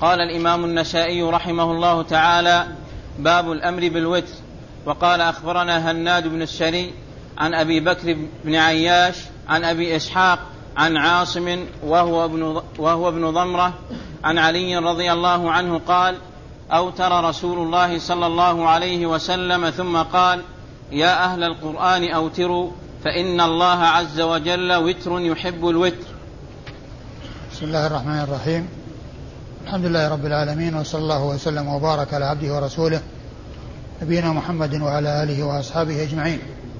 قال الإمام النسائي رحمه الله تعالى: باب الأمر بالوتر. وقال: أخبرنا هناد بن السري عن أبي بكر بن عياش عن أبي إسحاق عن عاصم وهو ابن ضمرة عن علي رضي الله عنه قال: أوتر رسول الله صلى الله عليه وسلم ثم قال: يا أهل القرآن أوتروا فإن الله عز وجل وتر يحب الوتر. بسم الله الرحمن الرحيم. الحمد لله رب العالمين، وصلى الله وسلم وبارك على عبده ورسوله نبينا محمد وعلى آله وأصحابه أجمعين.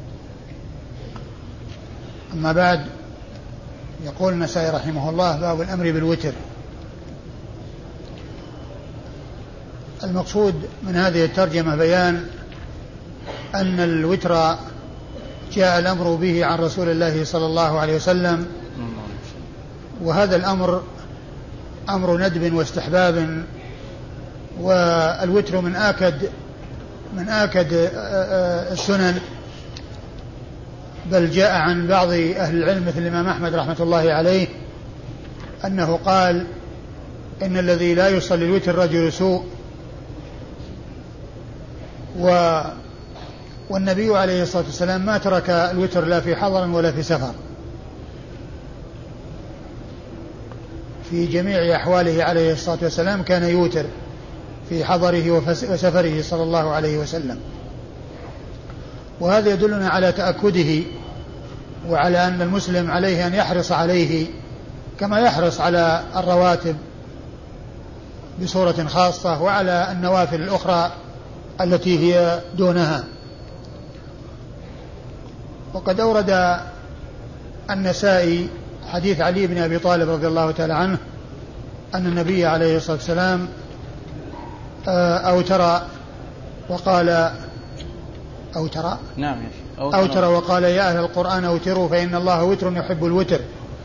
أما بعد، يقول النسائي رحمه الله: باب الأمر بالوتر. المقصود من هذه الترجمة بيان أن الوتر جاء الأمر به عن رسول الله صلى الله عليه وسلم، وهذا الأمر أمر ندب واستحباب، والوتر من آكد السنن، بل جاء عن بعض أهل العلم مثل الإمام أحمد رحمة الله عليه أنه قال: إن الذي لا يصلي الوتر رجل سوء. والنبي عليه الصلاة والسلام ما ترك الوتر لا في حضر ولا في سفر، في جميع أحواله عليه الصلاة والسلام كان يوتر في حضره وسفره صلى الله عليه وسلم. وهذا يدلنا على تأكده، وعلى أن المسلم عليه أن يحرص عليه كما يحرص على الرواتب بصورة خاصة، وعلى النوافل الأخرى التي هي دونها. وقد أورد النسائي حديث علي بن أبي طالب رضي الله تعالى عنه أن النبي عليه الصلاة والسلام أوتر وقال: يا أهل القرآن أوتروا فإن الله وتر يحب الوتر.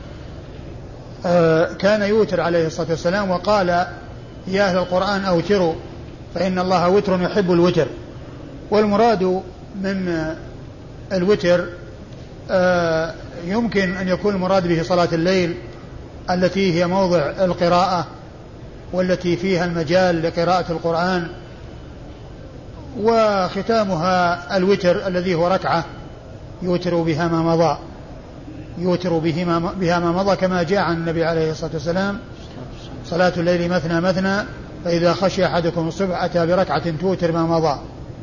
كان يوتر عليه الصلاة والسلام، وقال: يا أهل القرآن أوتروا فإن الله وتر يحب الوتر. والمراد من الوتر يمكن أن يكون المراد به صلاة الليل التي هي موضع القراءة، والتي فيها المجال لقراءة القرآن، وختامها الوتر الذي هو ركعة يوتر بها ما مضى، كما جاء عن النبي عليه الصلاة والسلام: صلاة الليل مثنى مثنى فإذا خشي أحدكم الصبح أتى بركعة توتر ما مضى.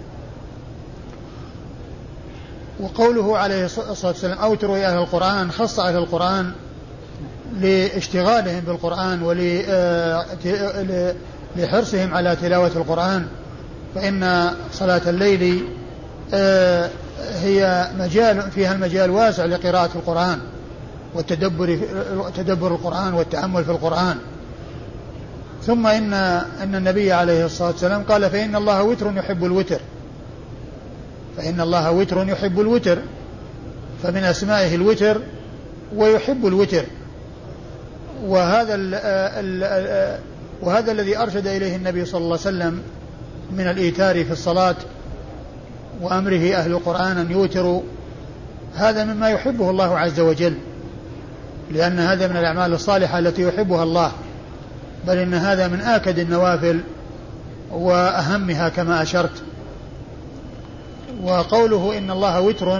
وقوله عليه الصلاة والسلام: أوتروا يا أهل القرآن، خص أهل القرآن لاشتغالهم بالقرآن ولحرصهم على تلاوة القرآن، فإن صلاة الليل هي مجال فيها المجال واسع لقراءة القرآن وتدبر القرآن والتأمل في القرآن. ثم إن النبي عليه الصلاة والسلام قال: فإن الله وتر يحب الوتر، فإن الله وتر يحب الوتر، فمن أسمائه الوتر ويحب الوتر. وهذا الذي أرشد إليه النبي صلى الله عليه وسلم من الإيتار في الصلاة، وأمره أهل القرآن أن يوتروا، هذا مما يحبه الله عز وجل، لأن هذا من الأعمال الصالحة التي يحبها الله، بل إن هذا من آكد النوافل وأهمها كما أشرت. وقوله إن الله وتر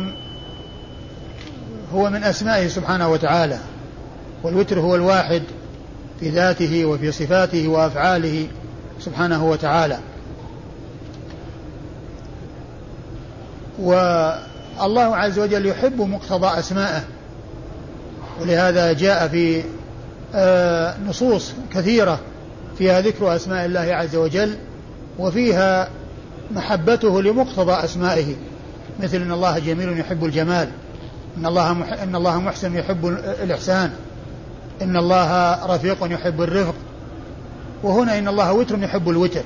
هو من أسمائه سبحانه وتعالى، والوتر هو الواحد في ذاته وفي صفاته وأفعاله سبحانه وتعالى. والله عز وجل يحب مقتضى أسمائه، ولهذا جاء في نصوص كثيرة فيها ذكر أسماء الله عز وجل، وفيها محبته لمقتضى أسمائه، مثل إن الله جميل يحب الجمال، إن الله محسن يحب الإحسان، إن الله رفيق يحب الرفق. وهنا إن الله وتر يحب الوتر،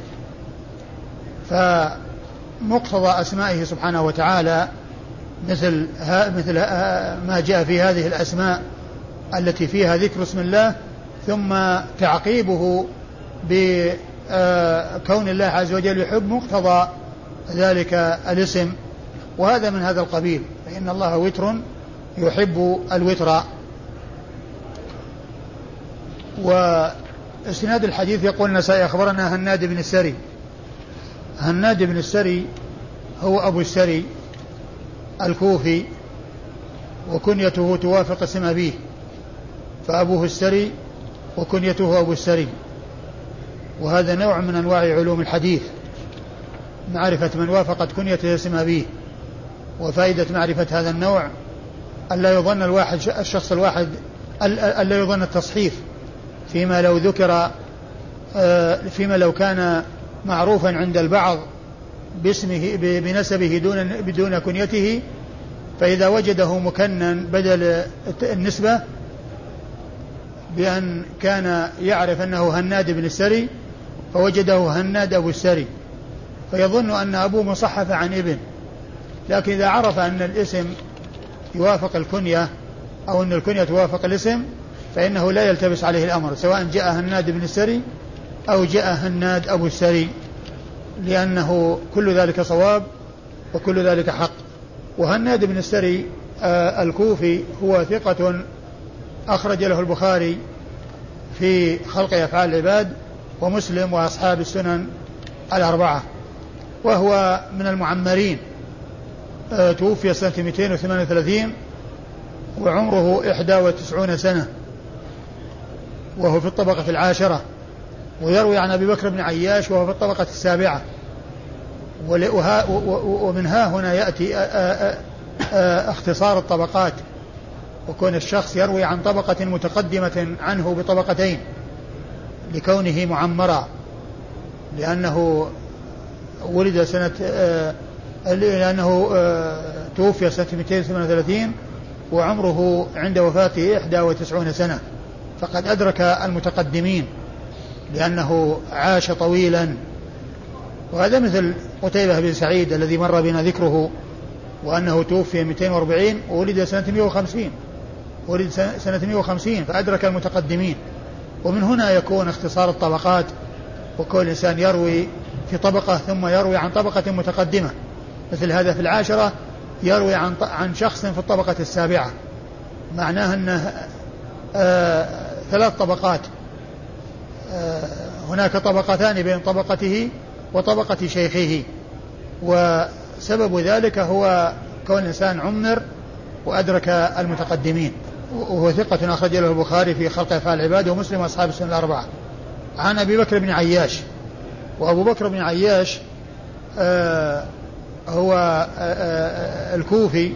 فمقتضى أسمائه سبحانه وتعالى مثل ما جاء في هذه الأسماء التي فيها ذكر اسم الله ثم تعقيبه بكون الله عز وجل يحب مقتضى ذلك الاسم، وهذا من هذا القبيل. فإن الله وتر يحب الوتر. اسناد الحديث يقول النسائي أخبرنا هناد بن السري. هناد بن السري هو أبو السري الكوفي، وكنيته توافق اسم أبيه، فأبوه السري وكنيته أبو السري. وهذا نوع من أنواع علوم الحديث، معرفة من وافقت كنيته اسم أبيه. وفائدة معرفة هذا النوع ألا يظن الشخص الواحد ألا يظن التصحيف فيما لو ذكر، فيما لو كان معروفا عند البعض باسمه بنسبه بدون كنيته، فإذا وجده مكنا بدل النسبة بأن كان يعرف أنه هناد بن السري فوجده هناد أبو السري فيظن أن أبوه مصحف عن ابن. لكن إذا عرف أن الاسم يوافق الكنية أو أن الكنية توافق الاسم فإنه لا يلتبس عليه الأمر، سواء جاء هناد بن السري أو جاء هناد أبو السري، لأنه كل ذلك صواب وكل ذلك حق. وهناد بن السري الكوفي هو ثقة أخرج له البخاري في خلق أفعال العباد ومسلم وأصحاب السنن الأربعة، وهو من المعمرين، توفي سنة 238 وعمره 91 سنة، وهو في الطبقة العاشرة. ويروي عن أبي بكر بن عياش وهو في الطبقة السابعة. ومن ها هنا يأتي اختصار الطبقات، وكون الشخص يروي عن طبقة متقدمة عنه بطبقتين لكونه معمرا، لأنه ولد سنة لأنه توفي سنة 238 وعمره عند وفاته 91 سنة، فقد أدرك المتقدمين لأنه عاش طويلا. وهذا مثل قتيبة بن سعيد الذي مر بنا ذكره، وأنه توفي 240 وولد سنة 150، ولد سنة 150 فأدرك المتقدمين. ومن هنا يكون اختصار الطبقات، وكل إنسان يروي في طبقة ثم يروي عن طبقة متقدمة، مثل هذا في العاشرة يروي عن شخص في الطبقة السابعة، معناه أنه 3 طبقات، هناك طبقتان بين طبقته وطبقة شيخه. وسبب ذلك هو كون الإنسان عمر وأدرك المتقدمين. وهو ثقة أخرج له البخاري في خلق أفعال العباد ومسلم وأصحاب السنن الأربعة. عن أبي بكر بن عياش، وأبو بكر بن عياش هو الكوفي،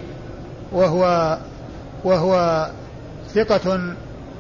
وهو ثقة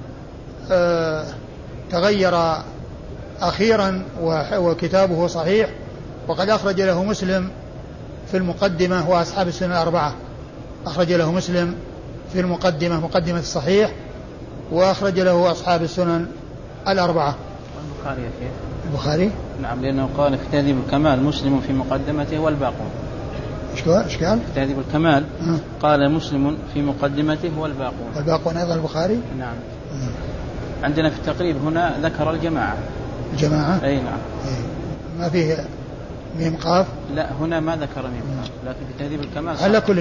تغير أخيرا وكتابه صحيح، وقد أخرج له مسلم في المقدمة وأصحاب السنن الأربعة. أخرج له مسلم في المقدمة، مقدمة الصحيح، وأخرج له أصحاب السنن الأربعة. البخاري كيف؟ البخاري؟ نعم، لأنه قال في تهذيب الكمال مسلم في مقدمته والباقون. إيش قال؟ في تهذيب الكمال قال مسلم في مقدمته والباقون. والباقون أيضا البخاري؟ نعم. عندنا في التقريب هنا ذكر الجماعة. الجماعة؟ أي نعم. ما فيه ميم قاف؟ لا، هنا ما ذكر ميم قاف، لكن في تهذيب الكمال على كل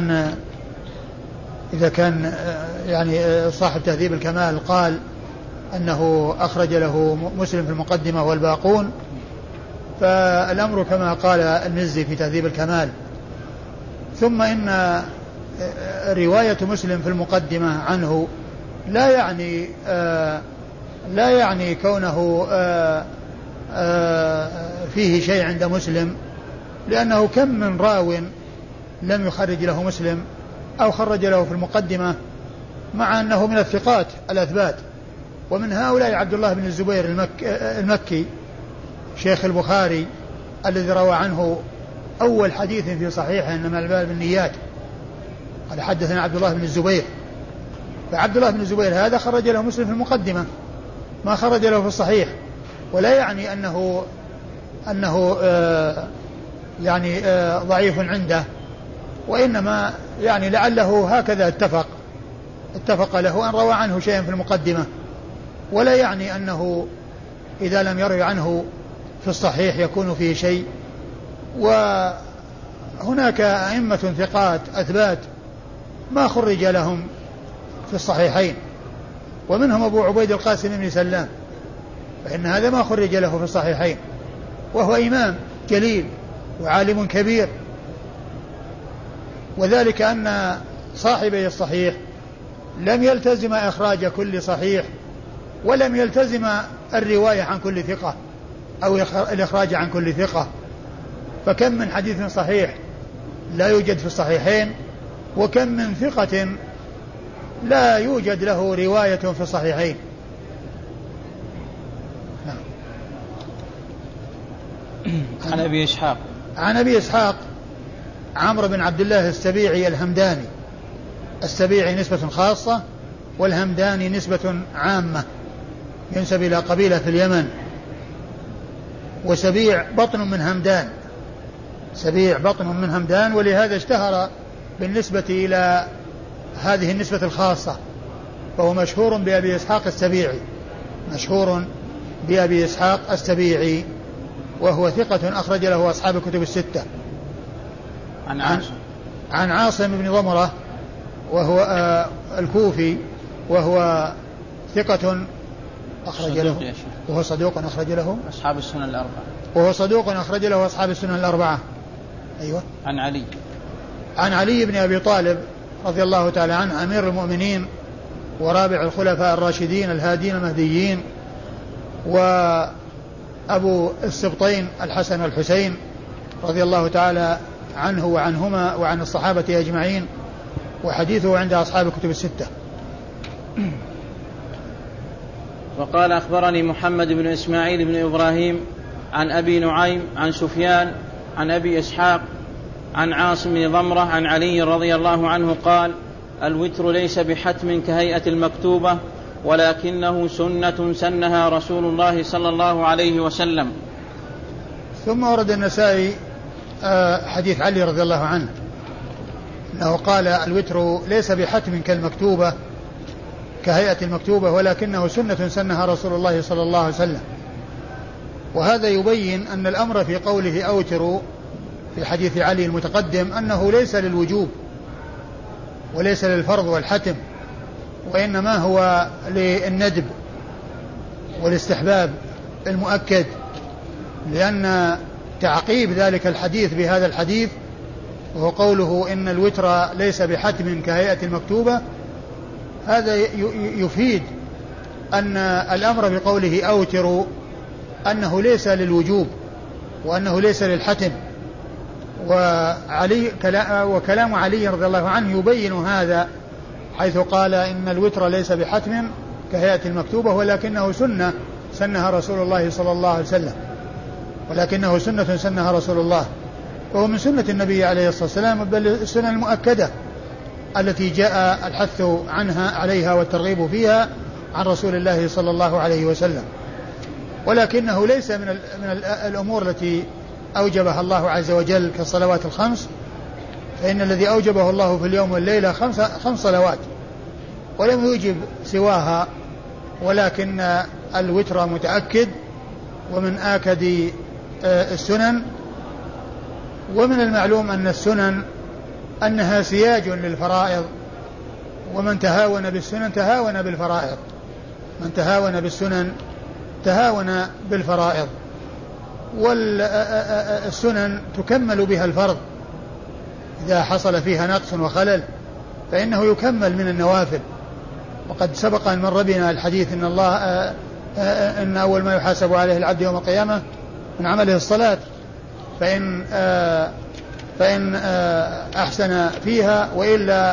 إذا كان يعني صاحب تهذيب الكمال قال أنه أخرج له مسلم في المقدمة والباقون، فالأمر كما قال المزي في تهذيب الكمال. ثم إن رواية مسلم في المقدمة عنه لا يعني كونه فيه شيء عند مسلم، لأنه كم من راو لم يخرج له مسلم أو خرج له في المقدمة مع أنه من الثقات الأثبات. ومن هؤلاء عبد الله بن الزبير المكي شيخ البخاري الذي روى عنه أول حديث في صحيحه إنما الأعمال بالنيات، قال حدثنا عبد الله بن الزبير. فعبد الله بن الزبير هذا خرج له مسلم في المقدمة، ما خرج له في الصحيح، ولا يعني أنه يعني ضعيف عنده، وإنما يعني لعله هكذا اتفق له أن روى عنه شيئا في المقدمة، ولا يعني أنه إذا لم يروي عنه في الصحيح يكون فيه شيء. وهناك أئمة ثقات أثبات ما خرج لهم في الصحيحين، ومنهم أبو عبيد القاسم بن سلام فإن هذا ما خرج له في الصحيحين، وهو إمام جليل وعالم كبير. وذلك أن صاحبي الصحيح لم يلتزم إخراج كل صحيح، ولم يلتزم الرواية عن كل ثقة أو الإخراج عن كل ثقة، فكم من حديث صحيح لا يوجد في الصحيحين، وكم من ثقة لا يوجد له رواية في الصحيحين. عن أبي إسحاق، عن أبي إسحاق عمرو بن عبد الله السبيعي الهمداني. السبيعي نسبة خاصة، والهمداني نسبة عامة، ينسب إلى قبيلة في اليمن. وسبيع بطن من همدان، سبيع بطن من همدان، ولهذا اشتهر بالنسبة إلى هذه النسبة الخاصة، فهو مشهور بأبي إسحاق السبيعي، مشهور بأبي إسحاق السبيعي، وهو ثقة أخرج له أصحاب الكتب الستة. عن عاصم بن ضمرة وهو الكوفي، وهو ثقة أخرج له، وهو صدوق أخرج له أصحاب السنن الأربعة، وهو صدوق أخرج له أصحاب السنن الأربعة. أيوة. عن علي بن أبي طالب رضي الله تعالى عنه، أمير المؤمنين ورابع الخلفاء الراشدين الهادين المهديين، وأبو السبطين الحسن والحسين رضي الله تعالى عنه وعنهما وعن الصحابة أجمعين، وحديثه عند أصحاب الكتب الستة. وقال أخبرني محمد بن إسماعيل بن إبراهيم عن أبي نعيم عن سفيان عن أبي إسحاق عن عاصم بن ضمرة عن علي رضي الله عنه قال: الوتر ليس بحتم كهيئة المكتوبة، ولكنه سنة سنها رسول الله صلى الله عليه وسلم. ثم ورد النسائي حديث علي رضي الله عنه أنه قال: الوتر ليس بحتم كالمكتوبة كهيئة المكتوبة، ولكنه سنة سنها رسول الله صلى الله عليه وسلم. وهذا يبين أن الأمر في قوله أوتروا في حديث علي المتقدم أنه ليس للوجوب وليس للفرض والحتم، وإنما هو للندب والاستحباب المؤكد، لأن تعقيب ذلك الحديث بهذا الحديث وهو قوله إن الوتر ليس بحتم كهيئة المكتوبة، هذا يفيد أن الأمر بقوله أوتروا أنه ليس للوجوب وأنه ليس للحتم. وكلام علي رضي الله عنه يبين هذا، حيث قال إن الوتر ليس بحتم كهيئة المكتوبة، ولكنه سنة سنها رسول الله صلى الله عليه وسلم، ولكنه سنة سنها رسول الله، وهو من سنة النبي عليه الصلاة والسلام، بل السنة المؤكدة التي جاء الحث عنها عليها والترغيب فيها عن رسول الله صلى الله عليه وسلم. ولكنه ليس من الأمور التي أوجبها الله عز وجل كالصلوات الخمس، فإن الذي أوجبه الله في اليوم والليلة 5 صلوات، ولم يوجب سواها، ولكن الوتر متأكد ومن آكد السنن. ومن المعلوم أن السنن أنها سياج للفرائض، ومن تهاون بالسنن تهاون بالفرائض، من تهاون بالسنن تهاون بالفرائض. والسنن تكمل بها الفرض إذا حصل فيها نقص وخلل، فإنه يكمل من النوافل. وقد سبق أن مر بنا الحديث إن الله إن أول ما يحاسب عليه العبد يوم القيامة من عمله الصلاة، فإن أحسن فيها وإلا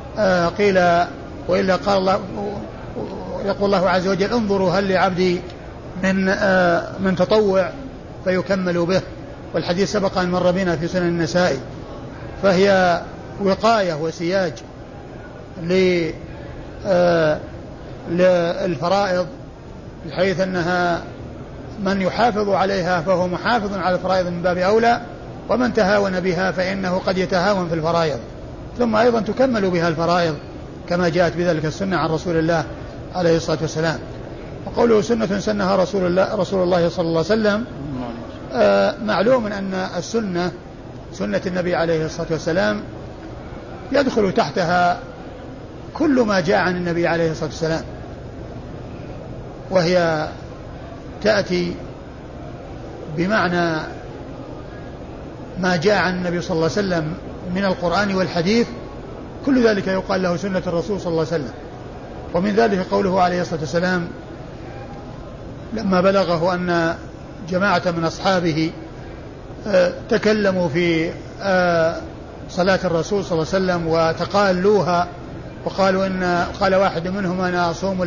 قال الله، يقول الله عز وجل: انظروا هل لعبدي من تطوع فيكمل به. والحديث سبق أن مر بنا في سنن النسائي. فهي وقاية وسياج للفرائض، بحيث أنها من يحافظ عليها فهو محافظ على الفرائض من باب أولى، ومن تهاون بها فإنه قد يتهاون في الفرائض. ثم أيضا تكمل بها الفرائض كما جاءت بذلك السنة عن رسول الله عليه الصلاة والسلام. وقوله سنة سنها رسول الله صلى الله عليه وسلم، معلوم أن السنة سنة النبي عليه الصلاة والسلام يدخل تحتها كل ما جاء عن النبي عليه الصلاة والسلام، وهي تأتي بمعنى ما جاء عن النبي صلى الله عليه وسلم من القرآن والحديث، كل ذلك يقال له سنة الرسول صلى الله عليه وسلم. ومن ذلك قوله عليه الصلاة والسلام لما بلغه أن جماعة من أصحابه تكلموا في صلاة الرسول صلى الله عليه وسلم وتقالوها، وقالوا قال واحد منهم أنا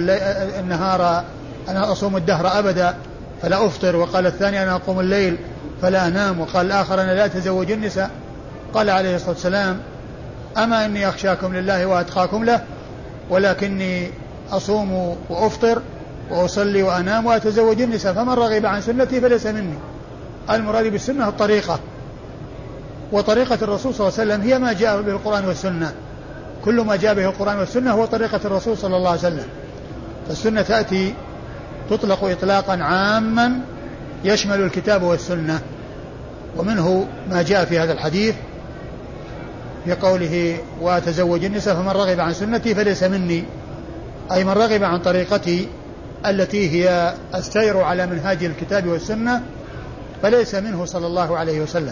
أصوم الدهر أبدا فلا أفطر، وقال الثاني أنا أقوم الليل فلا أنام، وقال الآخر أنا لا أتزوج النساء. قال عليه الصلاة والسلام أما إني أخشاكم لله وأتقاكم له، ولكني أصوم وأفطر وأصلي وأنام وأتزوج النساء، فمن رغب عن سنتي فليس مني. المراد بالسنة الطريقة، وطريقة الرسول صلى الله عليه وسلم هي ما جاء به القرآن والسنة، كل ما جاء به القرآن والسنة هو طريقة الرسول صلى الله عليه وسلم. فالسنة تأتي تطلق إطلاقا عاما يشمل الكتاب والسنة، ومنه ما جاء في هذا الحديث في قوله وتزوج النساء فمن رغب عن سنتي فليس مني، أي من رغب عن طريقتي التي هي السير على منهاج الكتاب والسنة فليس منه صلى الله عليه وسلم.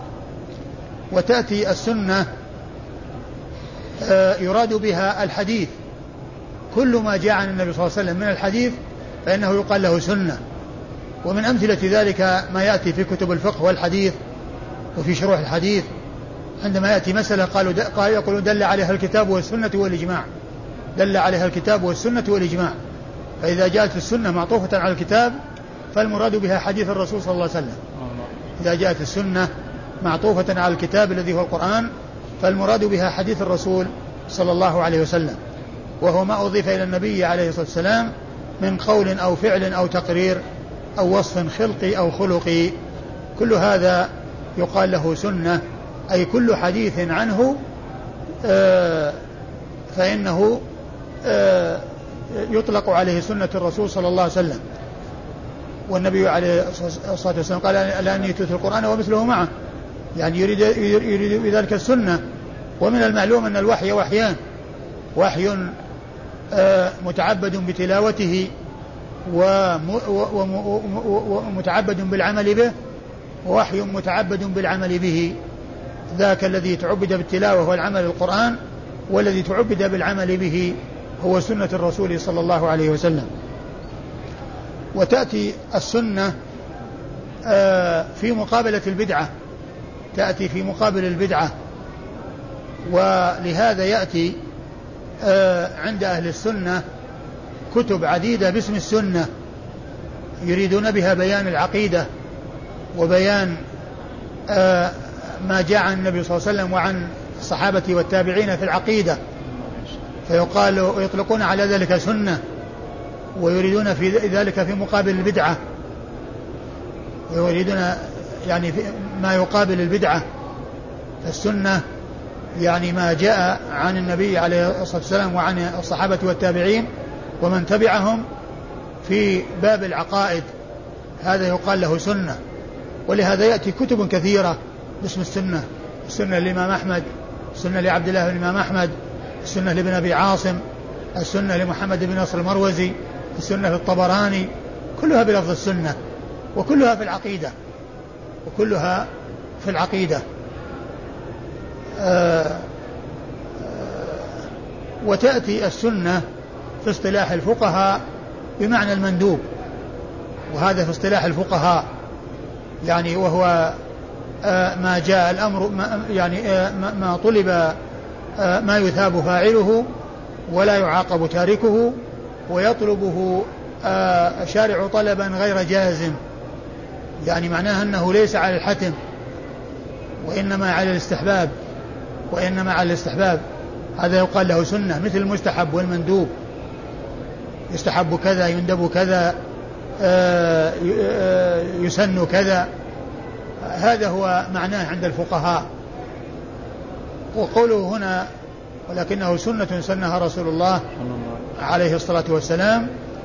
وتأتي السنة يراد بها الحديث، كل ما جاء عن النبي صلى الله عليه وسلم من الحديث فإنه يقال له سنة. ومن أمثلة ذلك ما يأتي في كتب الفقه والحديث وفي شروح الحديث، عندما يأتي مسألة يقولون دل عليها الكتاب والسنة والإجماع، دل عليها الكتاب والسنة والإجماع. فإذا جاءت السنة معطوفة على الكتاب فالمراد بها حديث الرسول صلى الله عليه وسلم. إذا جاءت السنة معطوفة على الكتاب الذي هو القرآن فالمراد بها حديث الرسول صلى الله عليه وسلم، وهو ما أضيف إلى النبي عليه الصلاة والسلام من قول أو فعل أو تقرير أو وصف خلقي أو خلقي، كل هذا يقال له سنة، أي كل حديث عنه فإنه يطلق عليه سنة الرسول صلى الله عليه وسلم. والنبي عليه الصلاة والسلام قال لأن يتلو القرآن ومثله معه، يعني يريد بذلك السنة. ومن المعلوم أن الوحي وحيان، وحي متعبد بتلاوته ومتعبد بالعمل به، ووحي متعبد بالعمل به، ذاك الذي تعبد بالتلاوة والعمل القرآن، والذي تعبد بالعمل به هو سنة الرسول صلى الله عليه وسلم. وتأتي السنة في مقابلة البدعة، تأتي في مقابل البدعة، ولهذا يأتي عند أهل السنة كتب عديدة باسم السنة يريدون بها بيان العقيدة وبيان ما جاء عن النبي صلى الله عليه وسلم وعن الصحابة والتابعين في العقيدة، فيقال ويطلقون على ذلك سنة، ويريدون في ذلك في مقابل البدعة، ويريدون يعني ما يقابل البدعة. فالسنة يعني ما جاء عن النبي عليه الصلاة والسلام وعن الصحابة والتابعين ومن تبعهم في باب العقائد، هذا يقال له سنة. ولهذا يأتي كتب كثيرة باسم السنة، السنة للإمام أحمد، السنة لعبد الله بن الإمام أحمد، السنة لابن أبي عاصم، السنة لمحمد بن نصر المروزي، السنة للطبراني، كلها بلفظ السنة، وكلها في العقيدة، وكلها في العقيدة. وتأتي السنة في اصطلاح الفقهاء بمعنى المندوب، وهذا في اصطلاح الفقهاء يعني وهو ما جاء الأمر يعني ما طلب ما يثاب فاعله ولا يعاقب تاركه، ويطلبه شارع طلبا غير جازم، يعني معناها أنه ليس على الحتم وإنما على الاستحباب، وإنما على الاستحباب. هذا يقال له سنة، مثل المستحب والمندوب، يستحب كذا، يندب كذا، يسن كذا، هذا هو معناه عند الفقهاء. وقوله هنا ولكنه سنة سنها رسول الله عليه الصلاة والسلام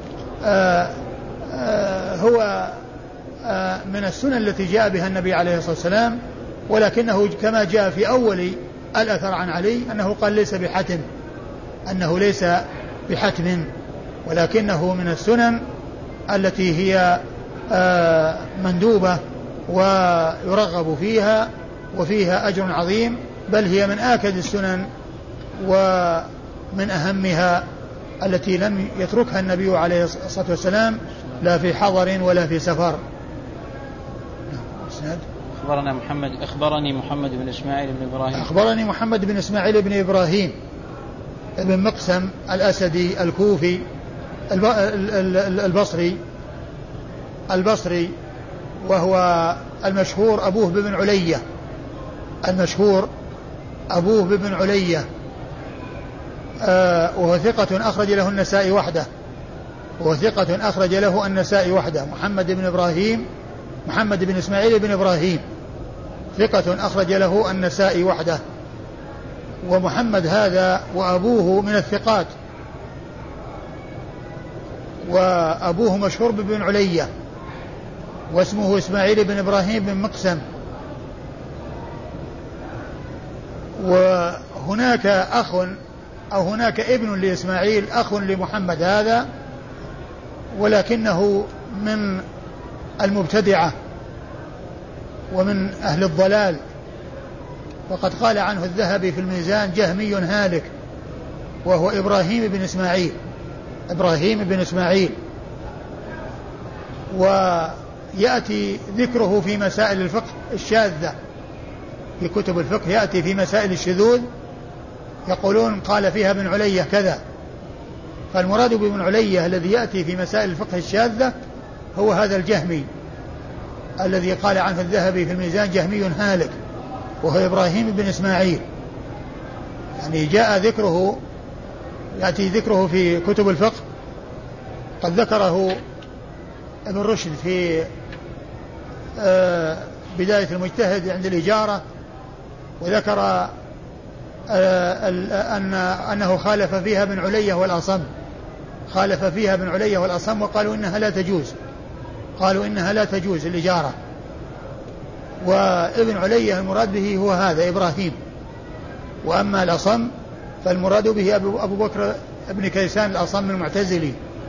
هو من السنن التي جاء بها النبي عليه الصلاة والسلام، ولكنه كما جاء في أول الأثر عن علي أنه قال ليس بحتم، أنه ليس بحتم، ولكنه من السنن التي هي مندوبة ويرغب فيها وفيها أجر عظيم، بل هي من آكد السنن ومن أهمها التي لم يتركها النبي عليه الصلاة والسلام لا في حضر ولا في سفر. أخبرني محمد بن إسماعيل بن إبراهيم. أخبرني محمد بن إسماعيل بن إبراهيم ابن مقسم الأسدي الكوفي البصري وهو المشهور أبوه بن علية، وهو ثقة أخرج له النسائي وحده. محمد بن إسماعيل بن إبراهيم ثقة أخرج له النسائي وحده. ومحمد هذا وأبوه من الثقات، وأبوه مشهور بن علية واسمه إسماعيل بن إبراهيم بن مقسم. وهناك هناك ابن لإسماعيل، أخ لمحمد هذا، ولكنه من المبتدعة ومن أهل الضلال، وقد قال عنه الذهبي في الميزان جهمي هالك، وهو إبراهيم بن إسماعيل. ويأتي ذكره في مسائل الفقه الشاذة في كتب الفقه، يأتي في مسائل الشذوذ يقولون قال فيها ابن علية كذا، فالمراد بابن علية الذي يأتي في مسائل الفقه الشاذة هو هذا الجهمي الذي قال عنه الذهبي في الميزان جهمي هالك، وهو إبراهيم بن إسماعيل. يعني يأتي ذكره في كتب الفقه، قد ذكره ابن رشد في بداية المجتهد عند الإجارة، وذكر أنه خالف فيها ابن علية والأصم، وقالوا إنها لا تجوز الإجارة. وابن علية المراد به هو هذا إبراهيم، وأما الأصم فالمراد به أبو بكر ابن كيسان الأصم المعتزلي،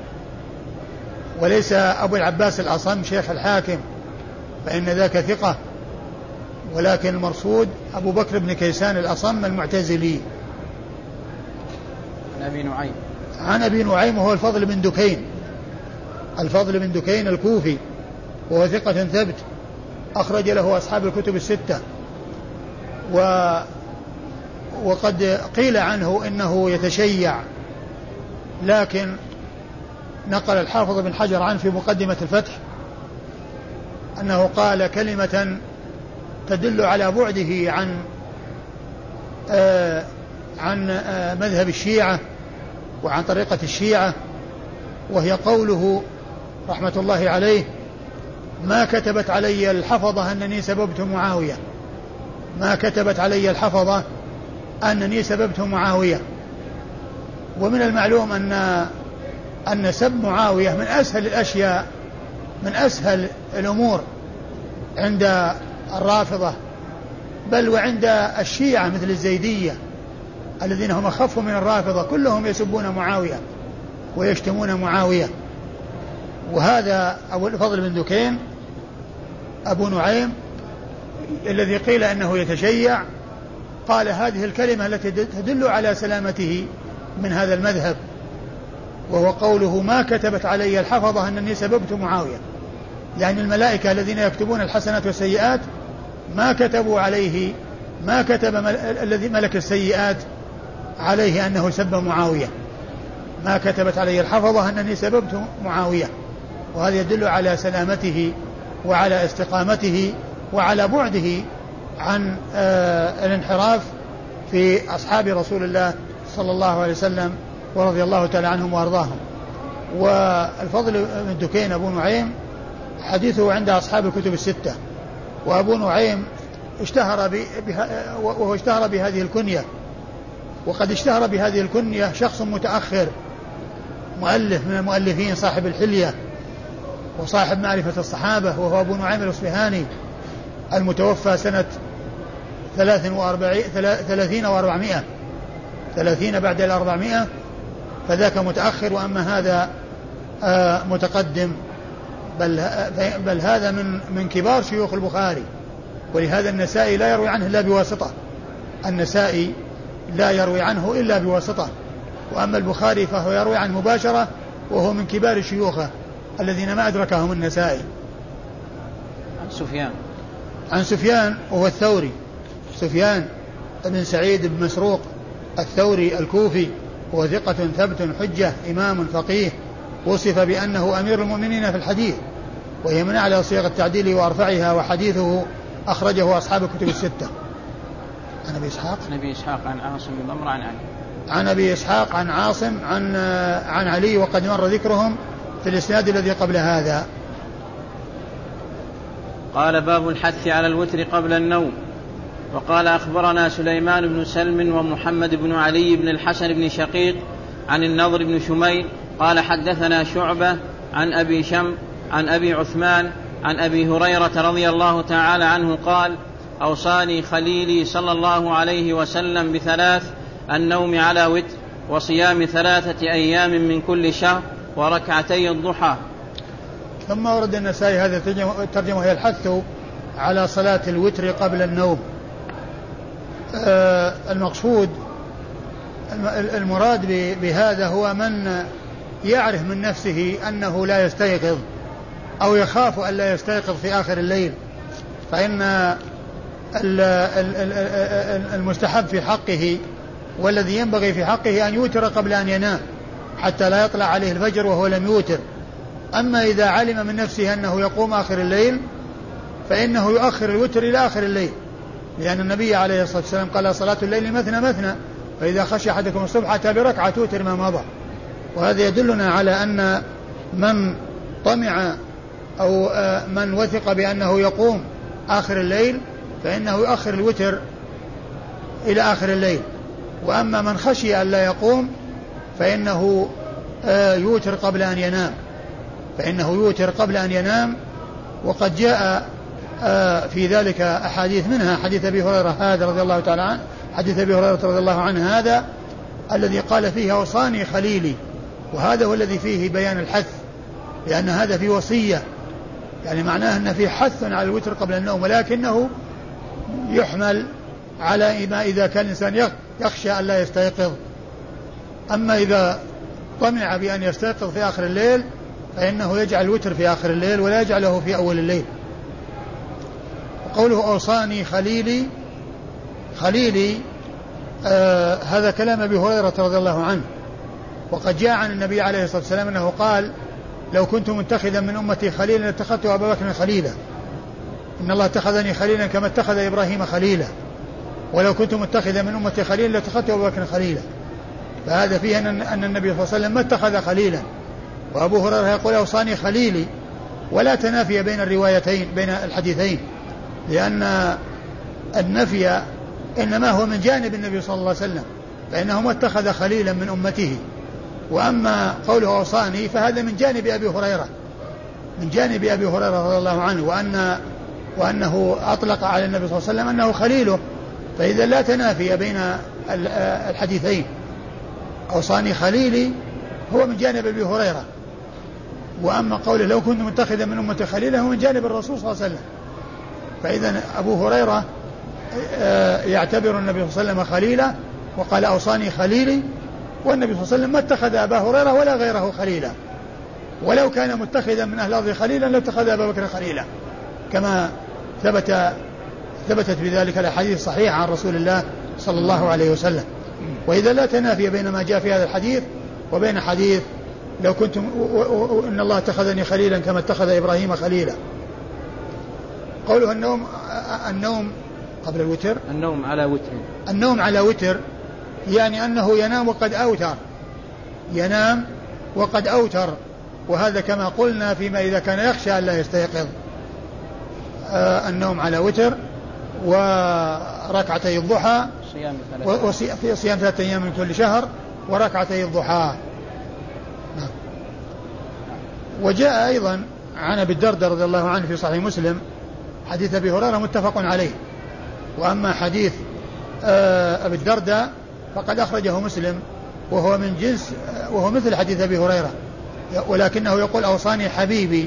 وليس أبو العباس الأصم شيخ الحاكم، فإن ذاك ثقة، ولكن المرصود أبو بكر بن كيسان الأصم المعتزلي. عن أبي نعيم وهو الفضل بن دكين الكوفي، وهو ثقة ثبت أخرج له أصحاب الكتب الستة. وقد قيل عنه إنه يتشيع، لكن نقل الحافظ بن حجر عنه في مقدمة الفتح أنه قال كلمة تدل على بعده عن مذهب الشيعة وعن طريقة الشيعة، وهي قوله رحمة الله عليه: ما كتبت علي الحفظة أنني سببت معاوية. ومن المعلوم أن سب معاوية من أسهل الأشياء، من أسهل الأمور عند الرافضة، بل وعند الشيعة مثل الزيدية الذين هم أخف من الرافضة، كلهم يسبون معاوية ويشتمون معاوية. وهذا أبو الفضل بن دكين أبو نعيم الذي قيل أنه يتشيع قال هذه الكلمة التي تدل على سلامته من هذا المذهب، وهو قوله: ما كتبت علي الحفظة أنني سببت معاوية. يعني الملائكة الذين يكتبون الحسنات والسيئات ما كتب الذي ملك السيئات عليه أنه سب معاوية. ما كتبت علي الحفظة أنني سببت معاوية، وهذا يدل على سلامته وعلى استقامته وعلى بعده عن الانحراف في أصحاب رسول الله صلى الله عليه وسلم ورضي الله تعالى عنهم وأرضاهم. والفضل بن دكين أبو نعيم حديثه عند أصحاب الكتب الستة، وأبو نعيم اشتهر بهذه الكنية، وقد اشتهر بهذه الكنية شخص متأخر مؤلف من المؤلفين صاحب الحلية وصاحب معرفة الصحابة، وهو أبو نعيم الأصفهاني المتوفى سنة 30 بعد 400، فذاك متأخر، وأما هذا متقدم بل هذا من كبار شيوخ البخاري، ولهذا النسائي لا يروي عنه إلا بواسطة، النسائي لا يروي عنه إلا بواسطة، وأما البخاري فهو يروي عنه مباشرة، وهو من كبار شيوخه الذين ما أدركهم النسائي. عن سفيان وهو الثوري، سفيان بن سعيد بن مسروق الثوري الكوفي، هو ثقة ثبت حجة إمام فقيه، وصف بأنه أمير المؤمنين في الحديث، وهي من أعلى صيغ التعديل وأرفعها، وحديثه أخرجه أصحاب الكتب الستة. عن أبي إسحاق عن عاصم بن ضمرة عن أبي إسحاق عن عاصم عن علي، وقد مر ذكرهم في الإسناد الذي قبل هذا. قال: باب الحث على الوتر قبل النوم. وقال: أخبرنا سليمان بن سلم ومحمد بن علي بن الحسن بن شقيق عن النضر بن شميل قال: حدثنا شعبة عن أبي شم عن أبي عثمان عن أبي هريرة رضي الله تعالى عنه قال: أوصاني خليلي صلى الله عليه وسلم بثلاث: النوم على وتر، وصيام 3 أيام من كل شهر، وركعتي الضحى. ثم ورد النسائي هذا الترجمة، هي الحث على صلاة الوتر قبل النوم. المقصود المراد بهذا هو من يعرف من نفسه أنه لا يستيقظ أو يخاف أن لا يستيقظ في آخر الليل، فإن المستحب في حقه والذي ينبغي في حقه أن يوتر قبل أن ينام حتى لا يطلع عليه الفجر وهو لم يوتر. أما إذا علم من نفسه أنه يقوم آخر الليل فإنه يؤخر الوتر إلى آخر الليل، لأن النبي عليه الصلاة والسلام قال: صلاة الليل مثنى مثنى، فإذا خشي أحدكم الصبح أتى بركعة توتر ما مضى. وهذا يدلنا على أن من طمع أو من وثق بأنه يقوم آخر الليل فإنه يؤخر الوتر إلى آخر الليل، وأما من خشي أن لا يقوم فإنه يوتر قبل أن ينام، وقد جاء في ذلك أحاديث، منها حديث أبي هريرة هذا رضي الله تعالى عنه، حديث أبي هريرة رضي الله عنه هذا الذي قال فيه: أوصاني خليلي، وهذا هو الذي فيه بيان الحث، لأن هذا في وصية، يعني معناه أن في حث على الوتر قبل النوم، ولكنه يحمل على ما إذا كان الإنسان يخشى أن لا يستيقظ. أما إذا طمع بأن يستيقظ في آخر الليل فإنه يجعل الوتر في آخر الليل ولا يجعله في أول الليل. وقوله: أوصاني خليلي هذا كلام أبي هريرة رضي الله عنه، وقد جاء عن النبي عليه الصلاة والسلام أنه قال: لو كنت متخذا من أمتي خليلا لاتخذت أبا بكر خليلا، إن الله اتخذني خليلا كما اتخذ إبراهيم خليلا، ولو كنت متخذا من أمتي خليلا لاتخذت أبا بكر خليلا. فهذا فيه أن النبي صلى الله عليه وسلم ما اتخذ خليلا، وأبو هريرة يقول: أوصاني خليلي، ولا تنافي بين الروايتين بين الحديثين، لأن النفي إنما هو من جانب النبي صلى الله عليه وسلم، فإنه ما اتخذ خليلا من أمته. وأما قوله أوصاني فهذا من جانب أبي هريرة رضي الله عنه، وأنه أطلق على النبي صلى الله عليه وسلم أنه خليله، فإذا لا تنافي بين الحديثين. أوصاني خليلي هو من جانب أبي هريرة، وأما قوله لو كنت متخذا من أمتي خليلا هو من جانب الرسول صلى الله عليه وسلم. فإذا أبو هريرة يعتبر النبي صلى الله عليه وسلم خليلا، وقال: أوصاني خليلي، والنبي صلى الله عليه وسلم ما اتخذ أبا هريرة ولا غيره خليلا، ولو كان متخذا من أهل الأرض خليلا لاتخذ أبا بكر خليلا، كما ثبتت بذلك الأحاديث الصحيحة عن رسول الله صلى الله عليه وسلم. وإذا لا تنافي بين ما جاء في هذا الحديث وبين حديث لو كنت إن الله اتخذني خليلا كما اتخذ إبراهيم خليلا. قوله النوم قبل الوتر، النوم على وتر، يعني أنه ينام وقد أوتر، وهذا كما قلنا فيما إذا كان يخشى أن لا يستيقظ. النوم على وتر، وركعتي الضحى، وصيام 3 أيام من كل شهر، وركعتي الضحى. وجاء أيضا عن أبي الدرداء رضي الله عنه في صحيح مسلم حديث أبي هريرة متفق عليه، وأما حديث أبي الدرداء فقد أخرجه مسلم، وهو من جنس وهو مثل حديث أبي هريرة، ولكنه يقول: أوصاني حبيبي،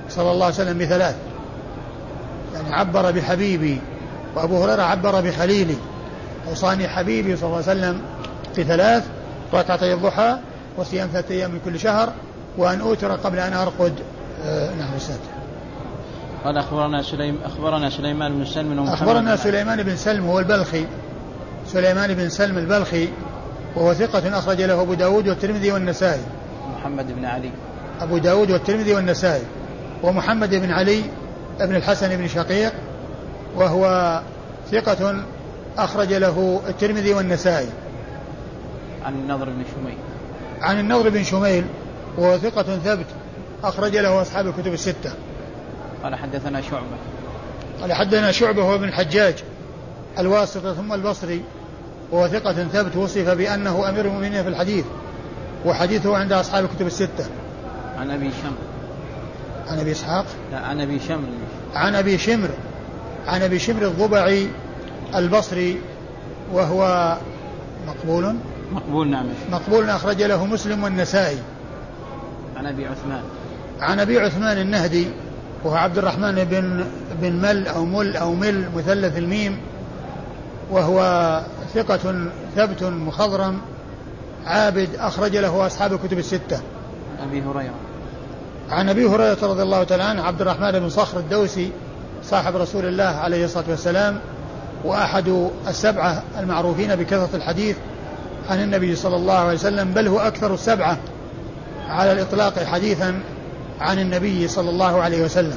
صلى الله عليه وسلم بثلاث، يعني عبر بحبيبي، وأبو هريرة عبر بخليلي. أوصاني حبيبي صلى الله عليه وسلم بثلاث: ركعتي الضحى، وصيام 3 أيام من كل شهر، وأن أوتر قبل أن أرقد. نعم أستاذ. قال أخبرنا سليمان بن سلم. أخبرنا سليمان بن سلم هو البلخي، سليمان بن سلم البلخي، وهو ثقة أخرج له أبو داود والترمذي والنسائي. محمد بن علي، أبو داود والترمذي والنسائي. ومحمد بن علي ابن الحسن بن شقيق، وهو ثقة أخرج له الترمذي والنسائي. عن النضر بن شميل، عن النضر بن شميل، وهو ثقة ثبت أخرج له أصحاب الكتب الستة. قال حدثنا شعبة، قال حدثنا شعبة هو ابن الحجاج الواسطي ثم البصري، وهو ثقة ثبت وصف بأنه أمير المؤمنين في الحديث، وحديثه عند أصحاب الكتب الستة. عن أبي شمر، عن أبي إسحاق، لا عن أبي شمر، عن أبي شمر، عن أبي شمر الضبعي البصري، وهو مقبول. نعم، مقبول أخرج له مسلم والنسائي. عن أبي عثمان، عن أبي عثمان النهدي، وهو عبد الرحمن بن مل أو مل مثلث الميم، وهو ثقة ثبت مخضرم عابد أخرج له أصحاب الكتب الستة. عن أبي هريرة، عن أبي هريرة رضي الله تعالى عنه عبد الرحمن بن صخر الدوسي صاحب رسول الله عليه الصلاة والسلام، وأحد السبعة المعروفين بكثرة الحديث عن النبي صلى الله عليه وسلم، بل هو أكثر السبعة على الإطلاق حديثا عن النبي صلى الله عليه وسلم.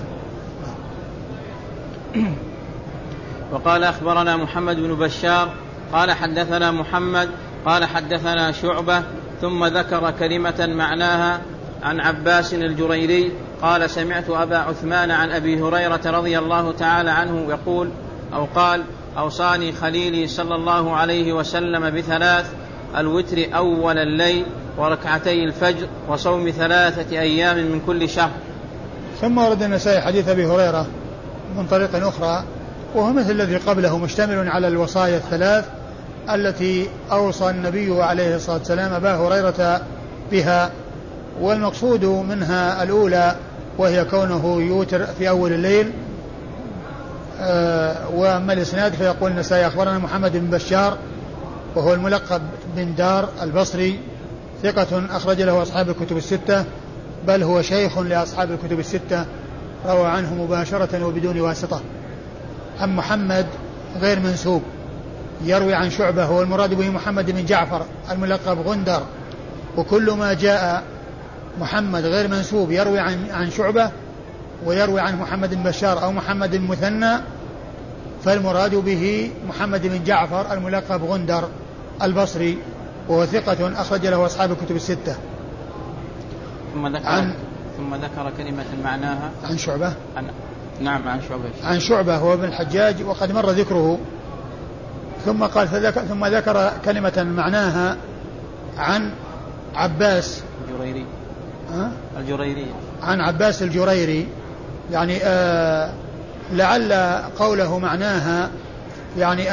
وقال أخبرنا محمد بن بشار قال حدثنا محمد قال حدثنا شعبة، ثم ذكر كلمة معناها عن عباس الجريري قال سمعت أبا عثمان عن أبي هريرة رضي الله تعالى عنه يقول أو قال أوصاني خليلي صلى الله عليه وسلم بثلاث: الوتر أول الليل، وركعتي الفجر، وصوم 3 أيام من كل شهر. ثم ورد النسائي حديث أبي هريرة من طريق أخرى، وهو مثل الذي قبله، مشتمل على الوصايا الثلاث التي أوصى النبي عليه الصلاة والسلام أبا هريرة بها. والمقصود منها الأولى وهي كونه يوتر في أول الليل. وأما الإسناد فيقول النسائي أخبرنا محمد بن بشار، وهو الملقب بن دار البصري، ثقة أخرج له أصحاب الكتب الستة، بل هو شيخ لأصحاب الكتب الستة، روى عنه مباشرة وبدون واسطة. عن محمد غير منسوب يروي عن شعبة، هو المراد به محمد بن جعفر الملقب غندر. وكل ما جاء محمد غير منسوب يروي عن شعبة ويروي عن محمد بن بشار أو محمد المثنى، فالمراد به محمد بن جعفر الملقب غندر البصري، وهو ثقة أخرج له أصحاب الكتب الستة. ثم ذكر كلمة معناها عن شعبة. نعم عن شعبة. عن شعبة هو ابن الحجاج وقد مر ذكره. ثم قال ثم ذكر كلمة معناها عن عباس الجريري، عن عباس الجريري، يعني لعل قوله معناها يعني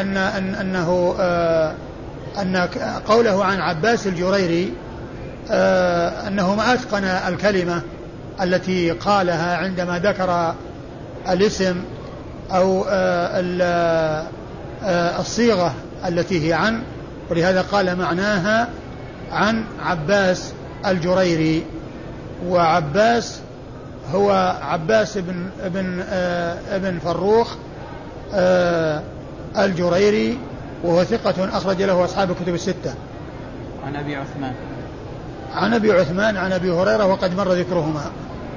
أن قوله عن عباس الجريري أنه ما أتقن الكلمة التي قالها عندما ذكر الاسم أو الصيغة التي هي عن، ولهذا قال معناها عن عباس الجريري. وعباس هو عباس ابن فروخ الجريري، وهو ثقة أخرج له أصحاب الكتب الستة. عن أبي عثمان عن أبي هريرة وقد مر ذكرهما.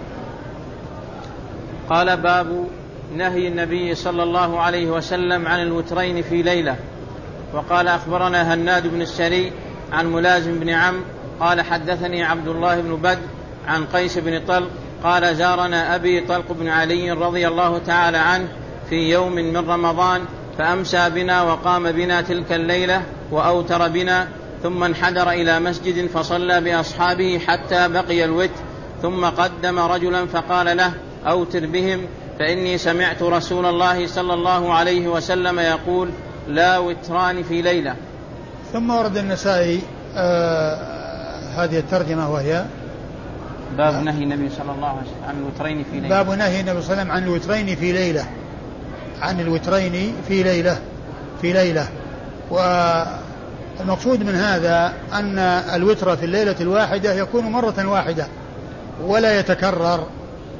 قال باب نهي النبي صلى الله عليه وسلم عن الوترين في ليلة. وقال أخبرنا هناد بن السري عن ملازم بن عم قال حدثني عبد الله بن بدر عن قيس بن طلق قال زارنا أبي طلق بن علي رضي الله تعالى عنه في يوم من رمضان، فأمسى بنا وقام بنا تلك الليلة وأوتر بنا، ثم انحدر إلى مسجد فصلى بأصحابه حتى بقي الوتر، ثم قدم رجلا فقال له أوتر بهم، فإني سمعت رسول الله صلى الله عليه وسلم يقول لا وتران في ليلة. ثم ورد النسائي هذه الترجمة وهي باب نهي النبي صلى الله عليه وسلم عن الوترين في ليلة. باب نهي النبي صلى الله عليه وسلم عن الوترين في ليلة، عن الوترين في ليلة. والمقصود من هذا أن الوتر في الليلة الواحدة يكون مرة واحدة ولا يتكرر.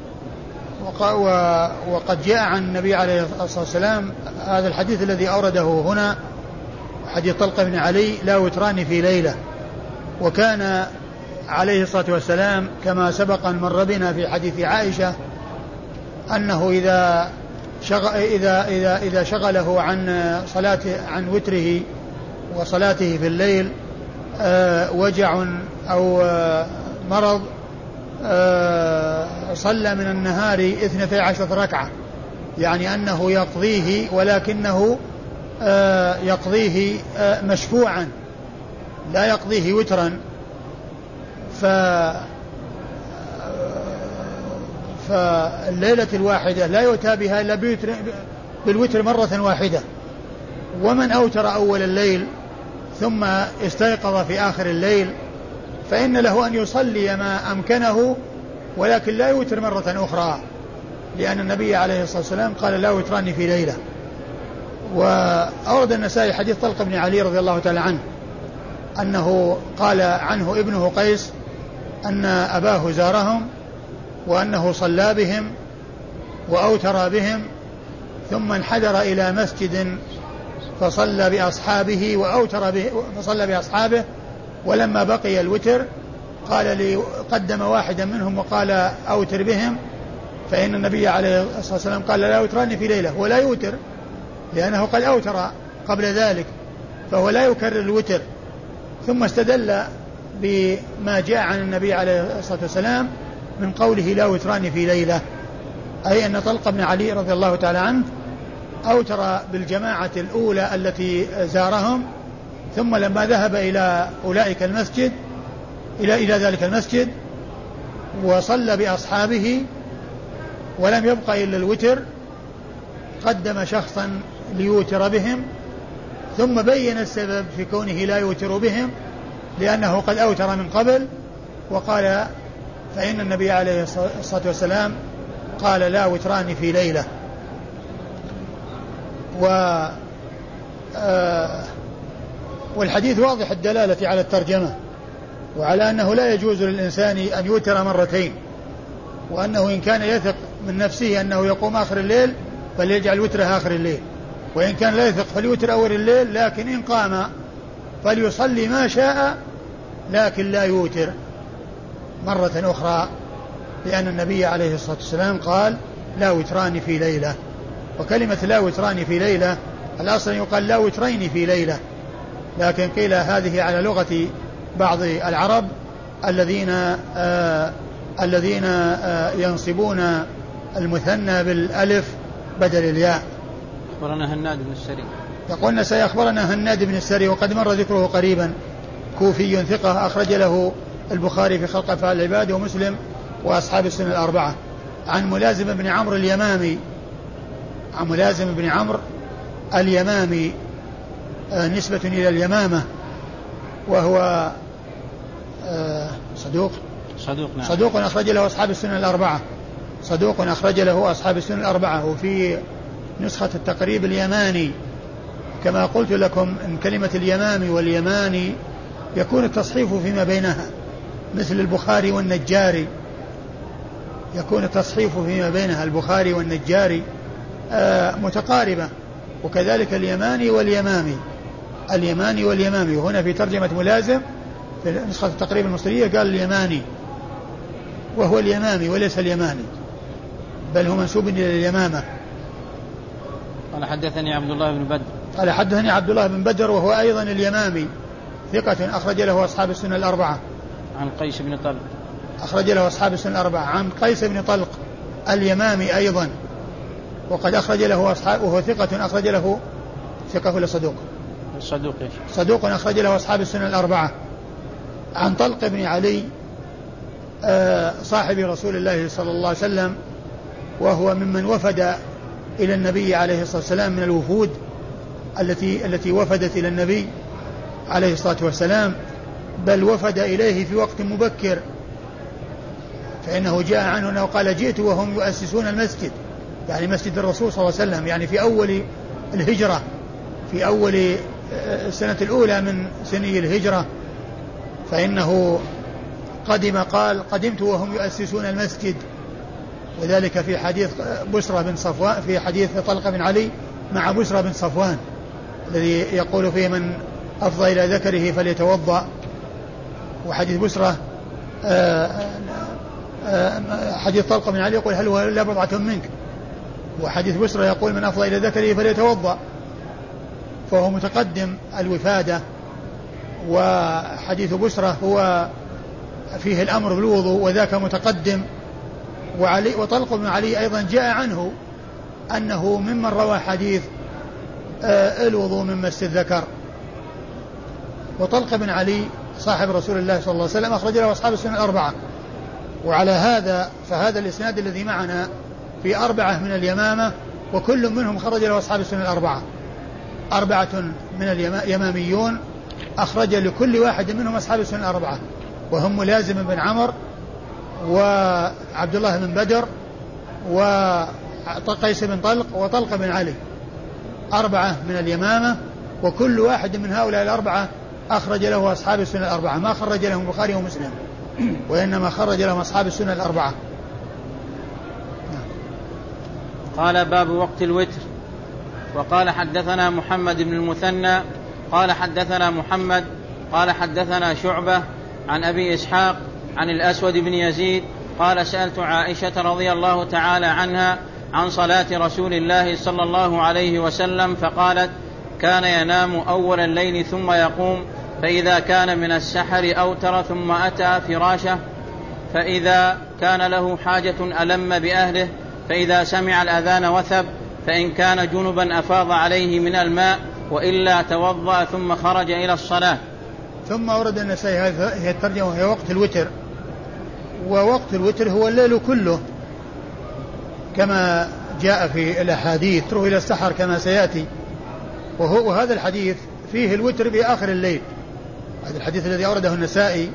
وقد جاء عن النبي عليه الصلاة والسلام هذا الحديث الذي أورده هنا، حديث طلق بن علي: لا وتران في ليلة. وكان عليه الصلاة والسلام كما سبق أن مر بنا في حديث عائشة أنه إذا شغله عن وتره وصلاته في الليل وجع أو مرض صلى من النهار 12 ركعة، يعني أنه يقضيه ولكنه يقضيه مشفوعا لا يقضيه وترا. فالليلة الواحدة لا يؤتى بها إلا بالوتر مرة واحدة. ومن أوتر أول الليل ثم استيقظ في آخر الليل فإن له أن يصلي ما أمكنه ولكن لا يوتر مرة أخرى، لأن النبي عليه الصلاة والسلام قال: لا وتران في ليلة. وأورد النسائي حديث طلق بن علي رضي الله تعالى عنه أنه قال عنه ابنه قيس أن أباه زارهم وأنه صلى بهم وأوتر بهم ثم انحدر إلى مسجد فصلى بأصحابه فصلى بأصحابه، ولما بقي الوتر قال لي قدم واحدا منهم وقال أوتر بهم، فإن النبي عليه الصلاة والسلام قال: لا وتران في ليلة، ولا يوتر لأنه قد أوتر قبل ذلك فهو لا يكرر الوتر. ثم استدل بما جاء عن النبي عليه الصلاة والسلام من قوله: لا وتران في ليلة، أي أن طلق بن علي رضي الله تعالى عنه أوتر بالجماعة الأولى التي زارهم، ثم لما ذهب إلى أولئك المسجد إلى ذلك المسجد وصلى بأصحابه ولم يبق إلا الوتر قدم شخصا ليوتر بهم، ثم بين السبب في كونه لا يوتر بهم لأنه قد أوتر من قبل، وقال: فإن النبي عليه الصلاة والسلام قال: لا وتران في ليلة. والحديث واضح الدلالة على الترجمة وعلى أنه لا يجوز للإنسان أن يوتر مرتين، وأنه إن كان يثق من نفسه أنه يقوم آخر الليل فليجعل وتره آخر الليل، وإن كان لا يثق فليوتر أول الليل، لكن إن قام فليصلي ما شاء لكن لا يوتر مرة أخرى، لأن النبي عليه الصلاة والسلام قال: لا وتران في ليلة. وكلمة لا وتران في ليلة الأصل يقال لا وترين في ليلة، لكن قيل هذه على لغة بعض العرب الذين ينصبون المثنى بالألف بدل الياء. أخبرنا هناد بن السري. يقولنا سيخبرنا هناد بن السري وقد مر ذكره قريبا، كوفي ثقة أخرج له البخاري في خلق أفعال العباد ومسلم وأصحاب السنن الأربعة. عن ملازم بن عمرو اليمامي، عن ملازم بن عمرو اليمامي نسبة إلى اليمامة، وهو صدوق نعم. صدوق أخرج له أصحاب السنن الأربعة، صدوق أخرج له أصحاب السنن الأربعة. وفي نسخة التقريب اليماني كما قلت لكم إن كلمة اليمامي واليماني يكون التصحيف فيما بينها مثل البخاري والنجاري، يكون التصحيف فيما بينها البخاري والنجاري متقاربة، وكذلك اليماني واليمامي، اليماني واليمامي. وهنا في ترجمة ملازم في نسخة التقريب المصرية قال اليماني، وهو اليمامي وليس اليماني، بل هو منسوب إلى اليمامة. قال حدثني عبد الله بن بدر، قال حدثني عبد الله بن بدر وهو أيضا اليمامي ثقة أخرج له أصحاب السنن الأربعة. عن قيس بن طلق أخرج له أصحاب السنن الأربعة. عن قيس بن طلق اليمامي أيضا وقد أخرج له أصحاب، وهو ثقة أخرج له، ثقة ولا صدوق؟ صدوق. صدوق أخرج له أصحاب السنن الأربعة. عن طلق بن علي صاحب رسول الله صلى الله عليه وسلم، وهو ممن وفد إلى النبي عليه الصلاة والسلام من الوفود التي وفدت إلى النبي عليه الصلاة والسلام، بل وفد إليه في وقت مبكر فإنه جاء عنه أنه قال جئت وهم يؤسسون المسجد، يعني مسجد الرسول صلى الله عليه وسلم، يعني في أول الهجرة، في أول السنة الأولى من سني الهجرة، فإنه قال قدمت وهم يؤسسون المسجد. وذلك في حديث بسرة بن صفوان، في حديث طلق بن علي مع بسرة بن صفوان الذي يقول فيه من أفضى إلى ذكره فليتوضأ، وحديث بسرة حديث طلق بن علي يقول هل هو إلا بضعة منك، وحديث بسرة يقول من أفضى إلى ذكره فليتوضأ، فهو متقدم الوفادة. وحديث بسرة هو فيه الأمر بالوضوء وذاك متقدم. وطلق بن علي أيضا جاء عنه أنه ممن روى حديث الوضوء من مس الذكر. وطلق بن علي صاحب رسول الله صلى الله عليه وسلم أخرج له أصحاب السنن الأربعة. وعلى هذا فهذا الإسناد الذي معنا في 4 من اليمامة، وكل منهم خرج له أصحاب السنن الأربعة. 4 من اليماميون أخرج لكل واحد منهم أصحاب السنن الأربعة، وهم ملازم بن عمر وعبد الله بن بدر وقيس بن طلق وطلق بن علي. 4 من اليمامة، وكل واحد من هؤلاء 4 أخرج له أصحاب السنن الأربعة، ما خرج لهم البخاري ومسلم، وإنما خرج لهم أصحاب السنن الأربعة. قال باب وقت الوتر. وقال حدثنا محمد بن المثنى قال حدثنا محمد قال حدثنا شعبة عن أبي إسحاق عن الأسود بن يزيد قال سألت عائشة رضي الله تعالى عنها عن صلاة رسول الله صلى الله عليه وسلم فقالت كان ينام أول الليل ثم يقوم، فإذا كان من السحر أوتر ثم أتى فراشه، فإذا كان له حاجة ألم بأهله، فإذا سمع الأذان وثب، فإن كان جنبا أفاض عليه من الماء، وإلا توضأ ثم خرج إلى الصلاة. ثم أورد النسائي هي الترجمة وهي وقت الوتر. ووقت الوتر هو الليل كله كما جاء في الأحاديث، تروح إلى السحر كما سيأتي. وهذا الحديث فيه الوتر في آخر الليل. هذا الحديث الذي أورده النسائي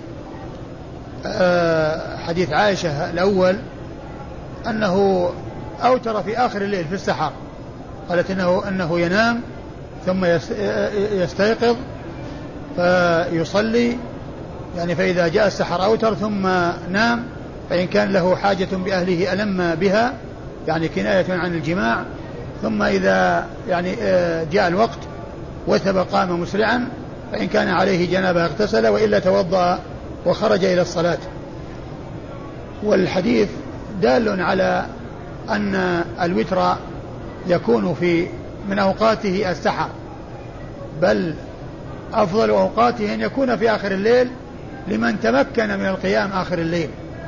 حديث عائشة الأول أنه أوتر في آخر الليل في السحر، قالت أنه ينام ثم يستيقظ فيصلي، يعني فإذا جاء السحر أوتر ثم نام، فإن كان له حاجة بأهله ألم بها، يعني كناية عن الجماع، ثم إذا يعني جاء الوقت وثب قام مسرعا، فإن كان عليه جنابة اغتسل، وإلا توضأ وخرج إلى الصلاة. والحديث دال على أن الوتر يكون من أوقاته السحر، بل أفضل أوقاته أن يكون في آخر الليل لمن تمكن من القيام آخر الليل.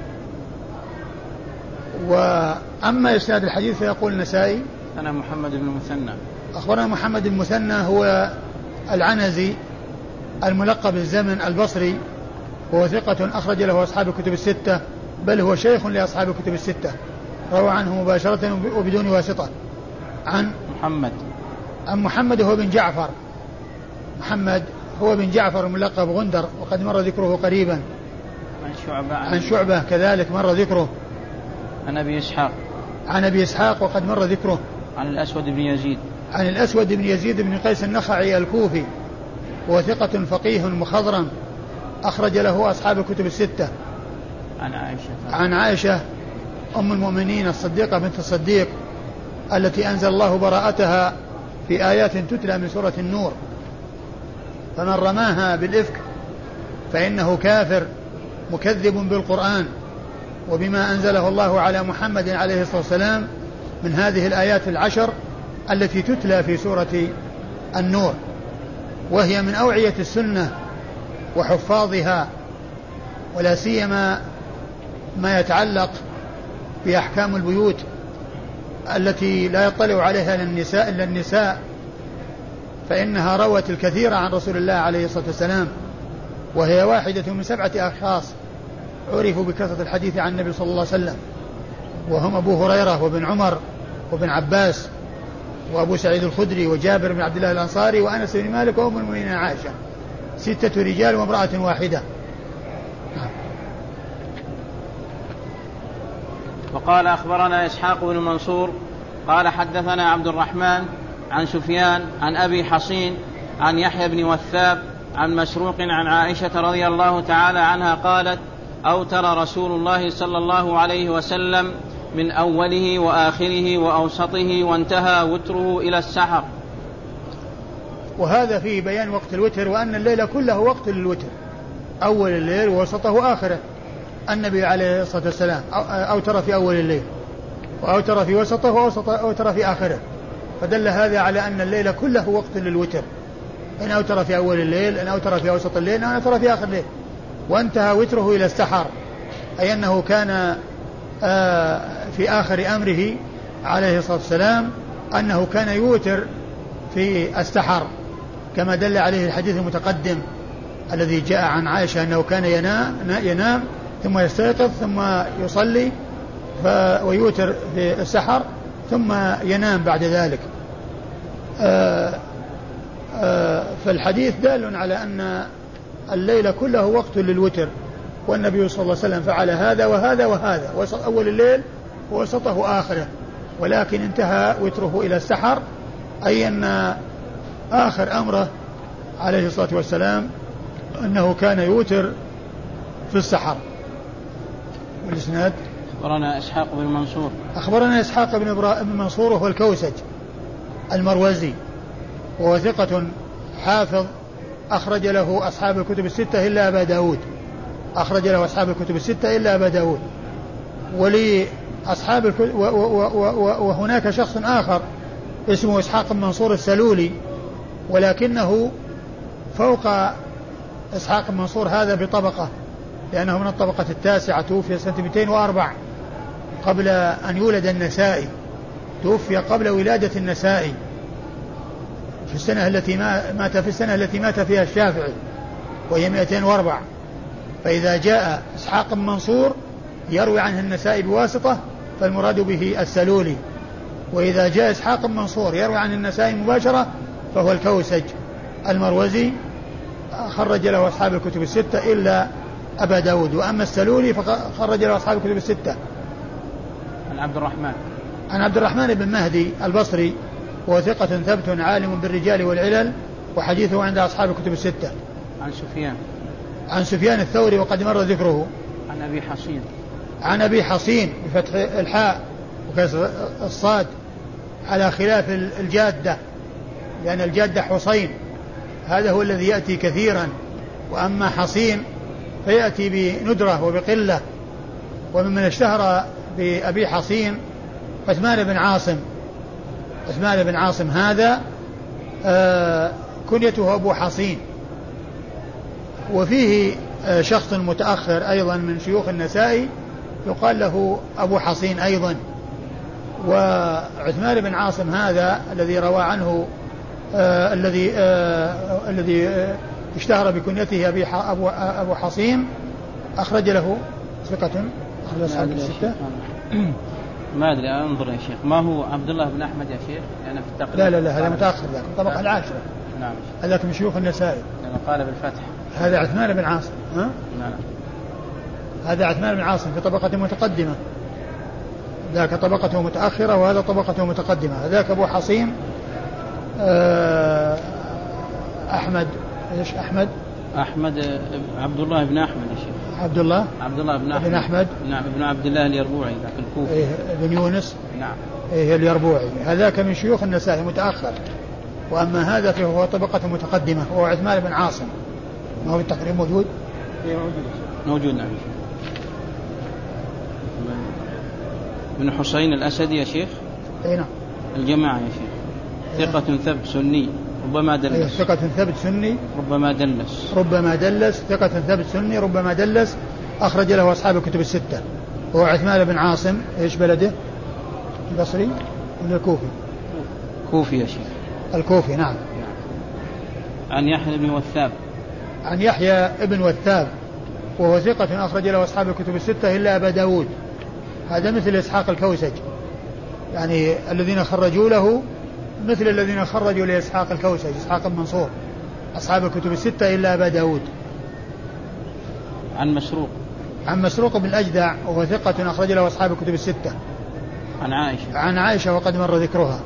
وأما إسناد الحديث فيقول النسائي أنا محمد بن المثنى أخبرنا محمد بن المثنى هو العنزي الملقب الزمن البصري، وهو ثقة أخرج له أصحاب الكتب الستة، بل هو شيخ لأصحاب الكتب الستة، روى عنه مباشرة وبدون واسطة. عن محمد هو بن جعفر، محمد هو بن جعفر الملقب غندر، وقد مر ذكره قريبا. عن شعبة كذلك مر ذكره. عن أبي إسحاق وقد مر ذكره. عن الأسود بن يزيد بن قيس النخعي الكوفي، وثقة فقيه مخضرم أخرج له أصحاب الكتب الستة. عن عائشة أم المؤمنين الصديقة بنت الصديق التي أنزل الله براءتها في آيات تتلى من سورة النور، فمن رماها بالإفك فإنه كافر مكذب بالقرآن وبما أنزله الله على محمد عليه الصلاة والسلام من هذه الآيات 10 التي تتلى في سورة النور، وهي من أوعية السنة وحفاظها، ولا سيما ما يتعلق بأحكام البيوت التي لا يطلع عليها إلا النساء، فإنها روت الكثير عن رسول الله عليه الصلاة والسلام، وهي واحدة من 7 أشخاص عرفوا بكثرة الحديث عن النبي صلى الله عليه وسلم، وهم أبو هريرة وابن عمر وابن عباس وأبو سعيد الخدري وجابر بن عبد الله الأنصاري وأنس بن مالك وأم المؤمنين عائشة، 6 رجال وامرأة واحدة. وقال أخبرنا إسحاق بن منصور قال حدثنا عبد الرحمن عن سفيان عن أبي حصين عن يحيى بن وثاب عن مسروق عن عائشة رضي الله تعالى عنها قالت أوتر رسول الله صلى الله عليه وسلم من أوله وآخره وأوسطه وانتهى وتره إلى السحر. وهذا فيه بيان وقت الوتر وأن الليل كله وقت للوتر، أول الليل ووسطه وآخره. النبي عليه الصلاة والسلام أوتر في أول الليل وأوتر في وسطه وأوتر في آخره، فدل هذا على أن الليل كله وقت للوتر، إن أوتر في أول الليل، إن أوتر في وسط الليل، إن أوتر في آخر الليل. وانتهى وتره إلى السحر، أي أنه كان في آخر أمره عليه الصلاة والسلام أنه كان يوتر في السحر، كما دل عليه الحديث المتقدم الذي جاء عن عائشة أنه كان ينام ثم يستيقظ ثم يصلي ويوتر في السحر ثم ينام بعد ذلك. فالحديث دال على أن الليل كله وقت للوتر، والنبي صلى الله عليه وسلم فعل هذا وهذا وهذا، أول الليل ووسطه آخره، ولكن انتهى وتره إلى السحر، أي أن آخر أمره عليه الصلاة والسلام أنه كان يوتر في السحر. والإسناد أخبرنا إسحاق بن منصور أخبرنا إسحاق بن منصور وهو الكوسج المروزي، وهو ثقة حافظ أخرج له أصحاب الكتب الستة إلا أبا داود، أخرج له أصحاب الكتب الستة إلا أبا داود. ولأصحاب وهناك شخص آخر اسمه إسحاق بن منصور السلولي، ولكنه فوق إسحاق بن منصور هذا بطبقة، لأنه من الطبقة التاسعة، توفي سنة 204 قبل أن يولد النسائي، توفي قبل ولادة النسائي في السنة التي مات في السنة التي مات فيها الشافعي وهي 204. فإذا جاء إسحاق بن منصور يروي عنه النسائي بواسطة فالمراد به السلولي، وإذا جاء إسحاق بن منصور يروي عن النسائي مباشرة فهو الكوسج المروزي، خرج له أصحاب الكتب الستة إلا أبا داود. وأما السلولي فخرج له أصحاب الكتب الستة. عن عبد الرحمن بن مهدي البصري، وهو ثقة ثبت عالم بالرجال والعلل، وحديثه عند أصحاب الكتب الستة. عن سفيان الثوري وقد مر ذكره. عن أبي حصين بفتح الحاء وكسر الصاد على خلاف الجادة، لأن الجادة حصين، هذا هو الذي يأتي كثيرا، وأما حصين فيأتي بندرة وبقلة. وممن اشتهر بأبي حصين عثمان بن عاصم هذا كنيته أبو حصين. وفيه شخص متأخر أيضا من شيوخ النسائي يقال له أبو حصين أيضا. وعثمان بن عاصم هذا الذي روى عنه الذي اشتهر بكنيته أبو حصين أخرج له ثقة أخرج أصحاب الستة. ما أدري، أنظر يا شيخ، ما هو عبد الله بن أحمد يا شيخ؟ أنا في التقريب. لا هذا متأخر، ذاك الطبقة العاشرة. نعم. هذاك من شيوخ النسائي. قال بالفتح. هذا عثمان بن عاصم. نعم. هذا عثمان بن عاصم في طبقة متقدمة، ذاك طبقته متأخرة وهذا طبقته متقدمة. هذاك أبو حصين أحمد عبد الله بن أحمد يا شيخ. عبد الله بن أحمد. نعم. ابن عبد الله اليربوعي ذاك الكوفي. بن يونس. نعم. اليربوعي، هذاك من شيوخ النسائي متأخر. وأما هذا فهو طبقة متقدمة وهو عثمان بن عاصم. ما هو التقريب موجود؟ موجود نعم. بن حسين الأسدي يا شيخ. نعم. الجماعة يا شيخ. ثقة ثبت سني ربما دلس. ثقة ثبت سني ربما دلس. ثقة ثبت سني ربما دلس. أخرج له أصحاب الكتب الستة. وهو عثمان بن عاصم. إيش بلده؟ البصري ولا الكوفي؟ كوفي يا شيخ. الكوفي نعم. عن يحيى بن وثاب وهو ثقة أخرج له أصحاب الكتب الستة إلا أبا داود. هذا مثل إسحاق الكوسج، يعني الذين خرجوا له مثل الذين خرجوا لإسحاق الكوسج، إسحاق بن منصور، أصحاب الكتب الستة إلا أبا داود. عن عن مسروق بن الأجدع وهو ثقة أخرج له أصحاب الكتب الستة. عن عائشة وقد مر ذكرها.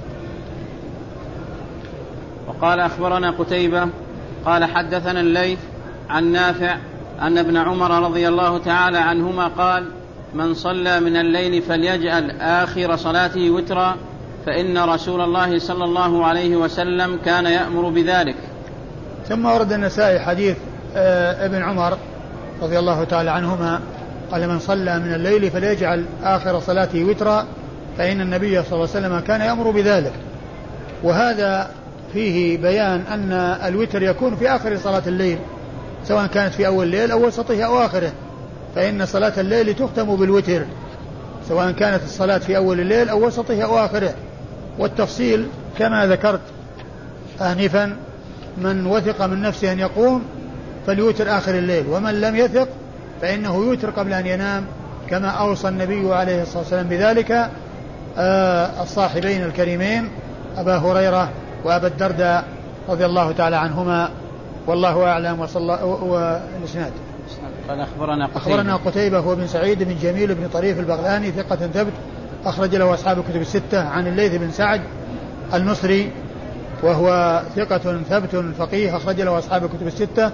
وقال أخبرنا قتيبة قال حدثنا الليث عن نافع أن ابن عمر رضي الله تعالى عنهما قال: من صلى من الليل فليجعل آخر صلاته وترا فإن رسول الله صلى الله عليه وسلم كان يأمر بذلك. ثم ورد النسائي حديث ابن عمر رضي الله تعالى عنهما قال: من صلى من الليل فليجعل آخر صلاته وترا فإن النبي صلى الله عليه وسلم كان يأمر بذلك. وهذا فيه بيان أن الوتر يكون في آخر صلاة الليل سواء كانت في أول الليل أو وسطه أو آخره، فإن صلاة الليل تختم بالوتر سواء كانت الصلاة في أول الليل أو وسطه أو آخره. والتفصيل كما ذكرت آنفا: من وثق من نفسه أن يقوم فليوتر آخر الليل، ومن لم يثق فإنه يوتر قبل أن ينام، كما أوصى النبي عليه الصلاة والسلام بذلك الصاحبين الكريمين أبا هريرة وأبا الدرداء رضي الله تعالى عنهما، والله أعلم. والإسناد قال أخبرنا قتيبة هو بن سعيد بن جميل بن طريف البغلاني ثقة ثبت أخرج له أصحاب الكتب الستة. عن الليث بن سعد المصري وهو ثقة ثبت فقيه أخرج له أصحاب الكتب الستة.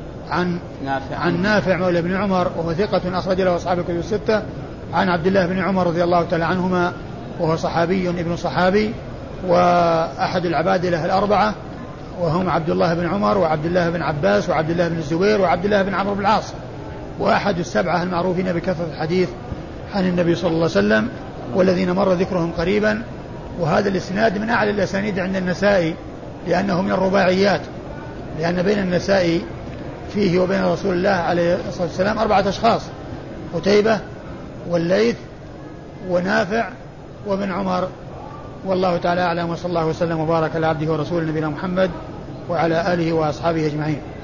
عن نافع مولى بن عمر وهو ثقة أخرج له أصحاب الكتب الستة. عن عبد الله بن عمر رضي الله تعالى عنهما وهو صحابي ابن صحابي وأحد العبادلة الأربعة، وهم عبد الله بن عمر وعبد الله بن عباس وعبد الله بن الزبير وعبد الله بن عمرو بن العاص، وأحد السبعة المعروفين بكثرة الحديث عن النبي صلى الله عليه وسلم والذين مر ذكرهم قريبا. وهذا الإسناد من أعلى الأسانيد عند النسائي لأنه من الرباعيات، لأن بين النسائي فيه وبين رسول الله عليه الصلاة والسلام 4 أشخاص: قتيبة والليث ونافع وابن عمر. والله تعالى أعلم، وصلى الله وسلم وبارك على عبده ورسوله نبينا محمد وعلى آله وأصحابه أجمعين.